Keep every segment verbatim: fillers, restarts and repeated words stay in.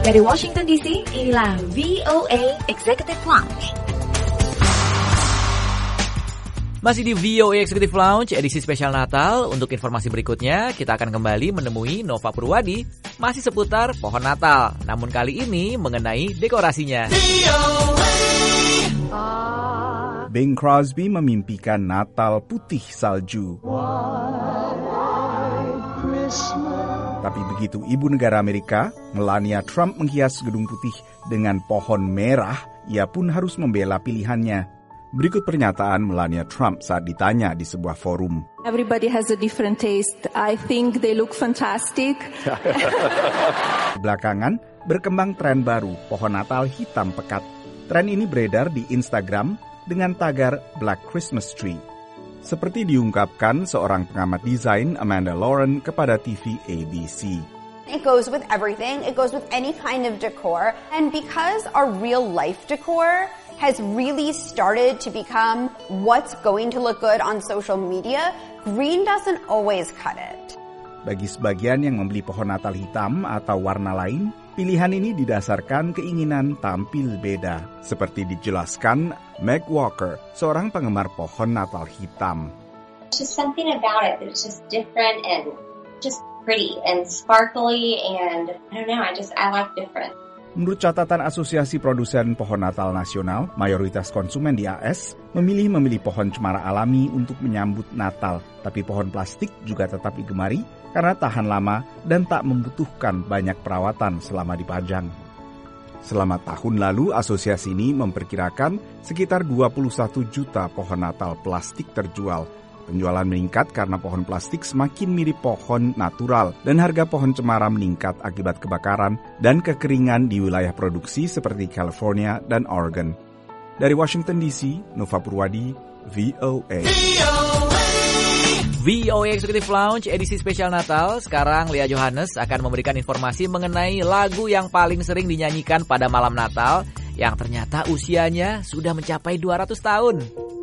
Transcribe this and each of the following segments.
Dari Washington D C, inilah V O A Executive Lounge. Masih di V O A Executive Lounge edisi spesial Natal. Untuk informasi berikutnya, kita akan kembali menemui Nova Purwadi masih seputar pohon Natal. Namun kali ini mengenai dekorasinya. Bing Crosby memimpikan Natal putih salju. Tapi begitu ibu negara Amerika, Melania Trump menghias gedung putih dengan pohon merah, ia pun harus membela pilihannya. Berikut pernyataan Melania Trump saat ditanya di sebuah forum. Everybody has a different taste. I think they look fantastic. Belakangan, berkembang tren baru, pohon Natal hitam pekat. Tren ini beredar di Instagram dengan tagar Black Christmas Tree. Seperti diungkapkan seorang pengamat desain Amanda Lauren kepada T V A B C. It goes with everything. It goes with any kind of decor. And because our real life decor has really started to become what's going to look good on social media, green doesn't always cut it. Bagi sebagian yang membeli pohon Natal hitam atau warna lain, pilihan ini didasarkan keinginan tampil beda. Seperti dijelaskan Meg Walker, seorang penggemar pohon Natal hitam. Just something about it that's just different and just pretty and sparkly and I don't know, I just, I like different. Menurut catatan Asosiasi Produsen Pohon Natal Nasional, mayoritas konsumen di A S memilih memilih pohon cemara alami untuk menyambut Natal. Tapi pohon plastik juga tetap digemari karena tahan lama dan tak membutuhkan banyak perawatan selama dipajang. Selama tahun lalu, asosiasi ini memperkirakan sekitar dua puluh satu juta pohon Natal plastik terjual. Penjualan meningkat karena pohon plastik semakin mirip pohon natural dan harga pohon cemara meningkat akibat kebakaran dan kekeringan di wilayah produksi seperti California dan Oregon. Dari Washington D C, Nova Purwadi, V O A. V O A Executive Lounge edisi spesial Natal. Sekarang Lea Johannes akan memberikan informasi mengenai lagu yang paling sering dinyanyikan pada malam Natal yang ternyata usianya sudah mencapai dua ratus tahun.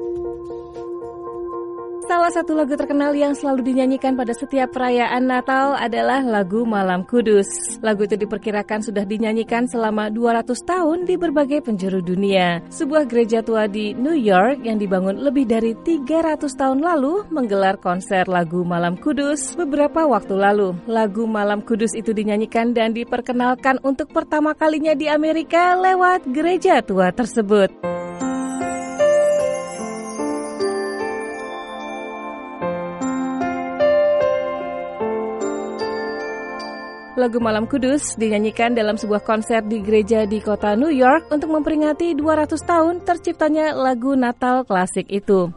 Salah satu lagu terkenal yang selalu dinyanyikan pada setiap perayaan Natal adalah lagu Malam Kudus. Lagu itu diperkirakan sudah dinyanyikan selama dua ratus tahun di berbagai penjuru dunia. Sebuah gereja tua di New York yang dibangun lebih dari tiga ratus tahun lalu menggelar konser lagu Malam Kudus beberapa waktu lalu. Lagu Malam Kudus itu dinyanyikan dan diperkenalkan untuk pertama kalinya di Amerika lewat gereja tua tersebut. Lagu Malam Kudus dinyanyikan dalam sebuah konser di gereja di kota New York untuk memperingati dua ratus tahun terciptanya lagu Natal klasik itu.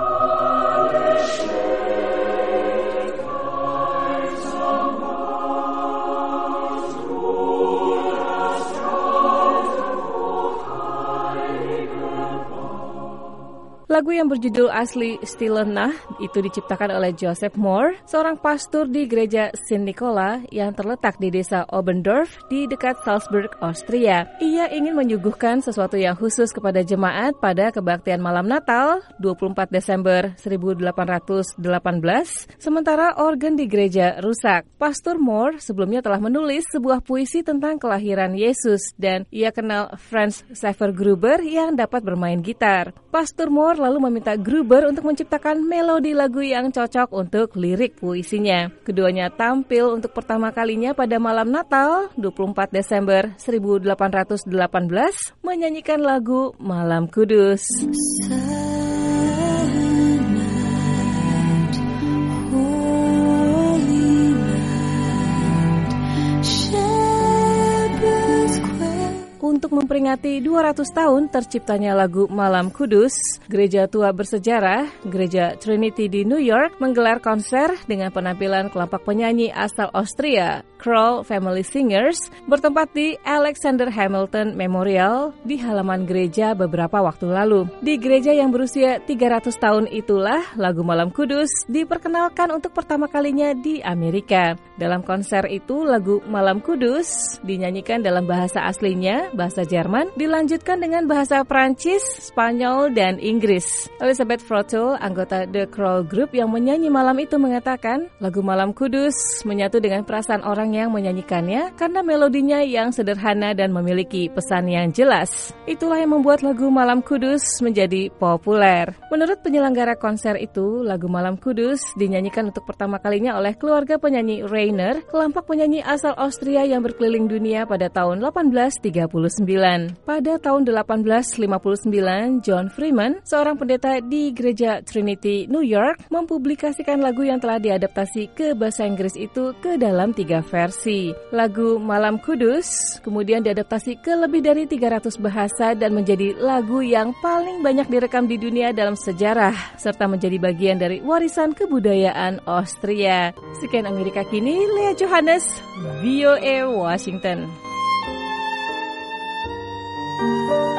Lagu yang berjudul asli Stille Nacht itu diciptakan oleh Joseph Moore, seorang pastor di gereja Saint Nicholas yang terletak di desa Oberndorf di dekat Salzburg, Austria. Ia ingin menyuguhkan sesuatu yang khusus kepada jemaat pada kebaktian malam Natal dua puluh empat Desember seribu delapan ratus delapan belas, sementara organ di gereja rusak. Pastor Moore sebelumnya telah menulis sebuah puisi tentang kelahiran Yesus dan ia kenal Franz Xaver Gruber yang dapat bermain gitar. Pastor Moore lalu meminta Gruber untuk menciptakan melodi lagu yang cocok untuk lirik puisinya. Keduanya tampil untuk pertama kalinya pada malam Natal dua puluh empat Desember seribu delapan ratus delapan belas menyanyikan lagu Malam Kudus. Untuk memperingati dua ratus tahun terciptanya lagu Malam Kudus, gereja tua bersejarah, gereja Trinity di New York, menggelar konser dengan penampilan kelompok penyanyi asal Austria, Kroll Family Singers, bertempat di Alexander Hamilton Memorial di halaman gereja beberapa waktu lalu. Di gereja yang berusia tiga ratus tahun itulah lagu Malam Kudus diperkenalkan untuk pertama kalinya di Amerika. Dalam konser itu, lagu Malam Kudus dinyanyikan dalam bahasa aslinya, bahasa bahasa Jerman, dilanjutkan dengan bahasa Prancis, Spanyol, dan Inggris. Elizabeth Froto, anggota The Crow Group yang menyanyi malam itu mengatakan, lagu Malam Kudus menyatu dengan perasaan orang yang menyanyikannya karena melodinya yang sederhana dan memiliki pesan yang jelas. Itulah yang membuat lagu Malam Kudus menjadi populer. Menurut penyelenggara konser itu, lagu Malam Kudus dinyanyikan untuk pertama kalinya oleh keluarga penyanyi Rainer, kelompok penyanyi asal Austria yang berkeliling dunia pada tahun delapan belas tiga puluh sembilan. Pada tahun delapan belas lima puluh sembilan, John Freeman, seorang pendeta di gereja Trinity, New York, mempublikasikan lagu yang telah diadaptasi ke bahasa Inggris itu ke dalam tiga versi. Lagu Malam Kudus kemudian diadaptasi ke lebih dari tiga ratus bahasa dan menjadi lagu yang paling banyak direkam di dunia dalam sejarah, serta menjadi bagian dari warisan kebudayaan Austria. Sekian Amerika Kini, Lea Johannes, V O A Washington.